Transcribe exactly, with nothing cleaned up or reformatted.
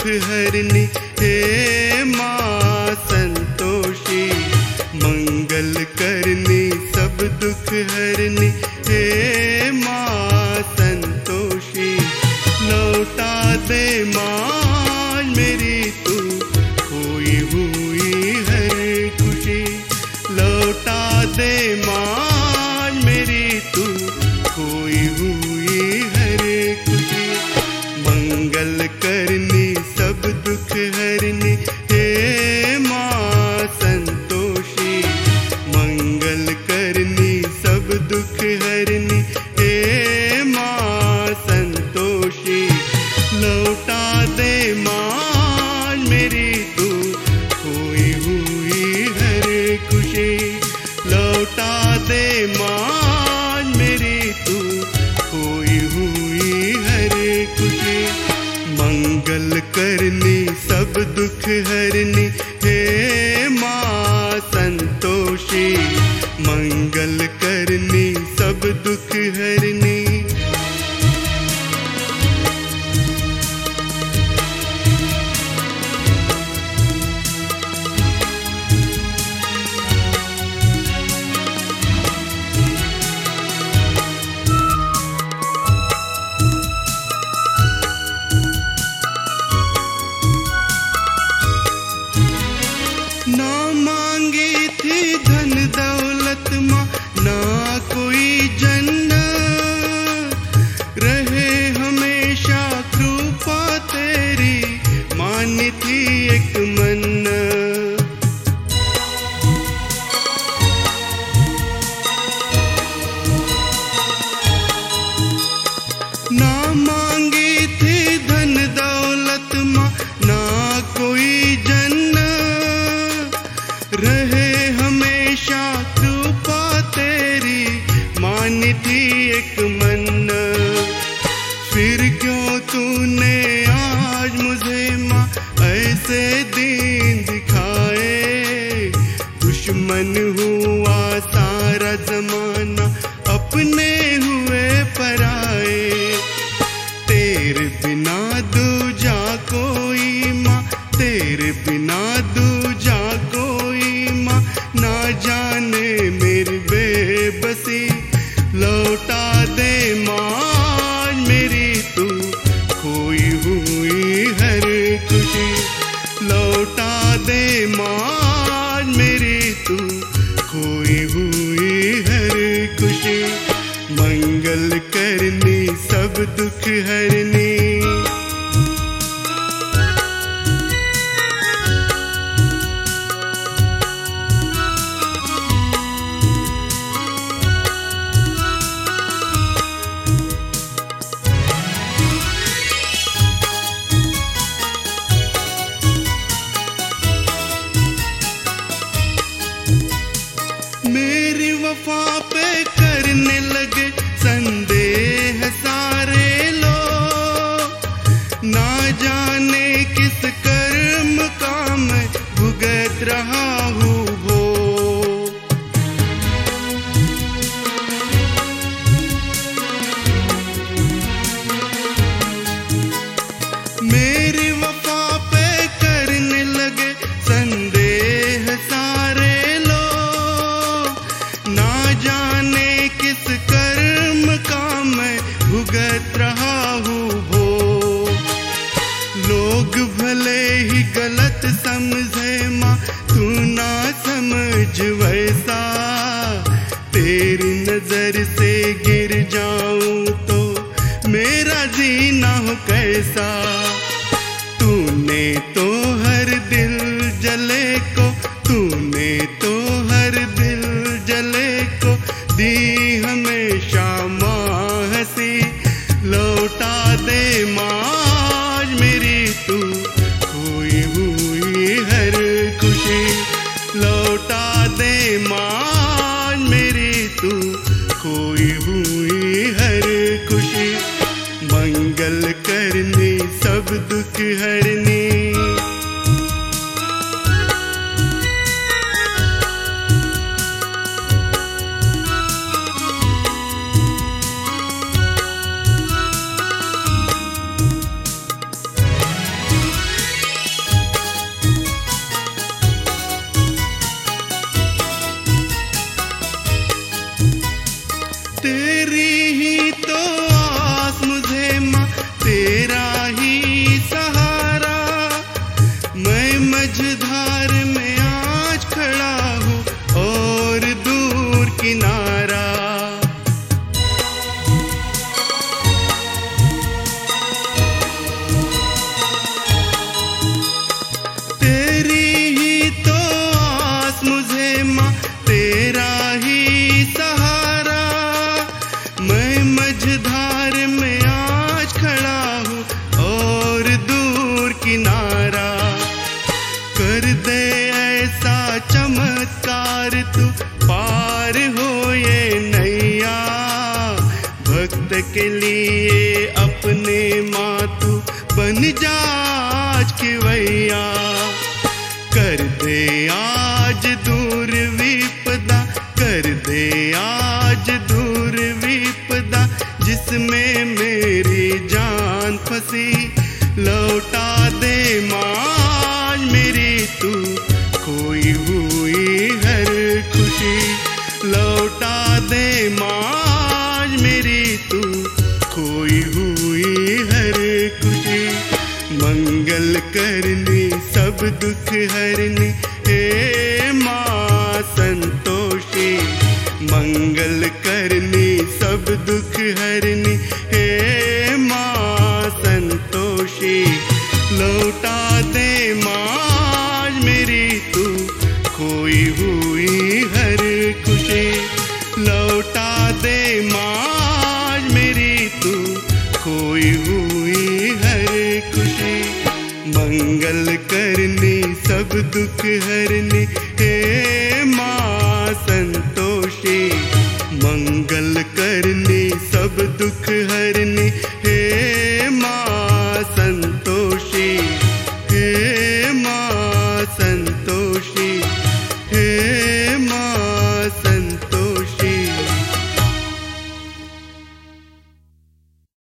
हरनी हे माँ संतोषी, मंगल करनी सब दुख हरनी हे माँ संतोषी। लौटा दे माँ मेरी तू खोई हुई हर खुशी, लौटा दे माँ मेरी तू खोई हुई हर खुशी। मंगल करनी सब दुख हरनी हे माँ संतोषी, मंगल करनी सब दुख हरनी हे माँ संतोषी। लौटा दे माँ मेरी तू खोई हुई हर खुशी, लौटा दे माँ मेरी तू खोई हुई हर खुशी। मंगल करनी सब दुख हरनी हे माँ संतोषी, मंगल करनी सब दुख हरनी। ना मांगी थी धन दौलत माँ ना कोई जन्नत, रहे हमेशा कृपा तेरी मानी थी एक मन्नत। ना मांगी थी धन दौलत माँ ना कोई जन्नत, रहे हमेशा कृपा तेरी मानी थी एक मन्नत। फिर क्यों तूने आज मुझे माँ ऐसे दिन दिखाए, दुश्मन हुआ सारा जमाना अपने हुए पराए। तेरे बिना दूजा कोई माँ, तेरे बिना दूजा कोई माँ, ना जाने मेरी बेबसी। लौटा दे माँ मेरी तू खोई हुई हर खुशी, लौटा दे माँ मेरी तू खोई हुई हर खुशी। मंगल करनी सब दुख हरनी, मेरी वफा पे करने लगे संदेह सारे लोग, ना जाने किस कर्म का मैं भुगत रहा हूँ वो। मेरी वफा पे करने लगे संदेह सारे लोग, ना जाने किस कर्म का मैं भुगत रहा हूँ वो। लोग भले ही गलत समझे माँ तू ना समझ वैसा, तेरी नजर से गिर जाऊं तो मेरा जीना हो कैसा। तूने तो हर दिल जले को, तूने तो हर दिल जले को दी हमेशा माँ हंसी। लौटा दे माँ मेरी तू खोई हुई हर खुशी, लौटा दे माँ मेरी तू खोई हुई हर खुशी। मंगल करनी सब दुख हरनी, के लिए अपने मातु बन जाज खिवैया। कर दे आज दूर विपदा, कर दे आज दूर विपदा, जिसमें मेरी जान फंसी। लौटा दे माँ मेरी तू खोई हुई हर खुशी। लौटा दे माँ मेरी तू खोई हुई हर खुशी। मंगल करनी सब दुख हरनी हे माँ संतोषी। मंगल करनी सब दुख हरनी हे माँ संतोषी। लौटा दे माँ मेरी तू खोई हुई हर खुशी। लौटा दे माँ मेरी तू खोई हुई हर खुशी। मंगल करनी सब दुख हरनी हे माँ संतोषी। मंगल करनी सब दुख हरनी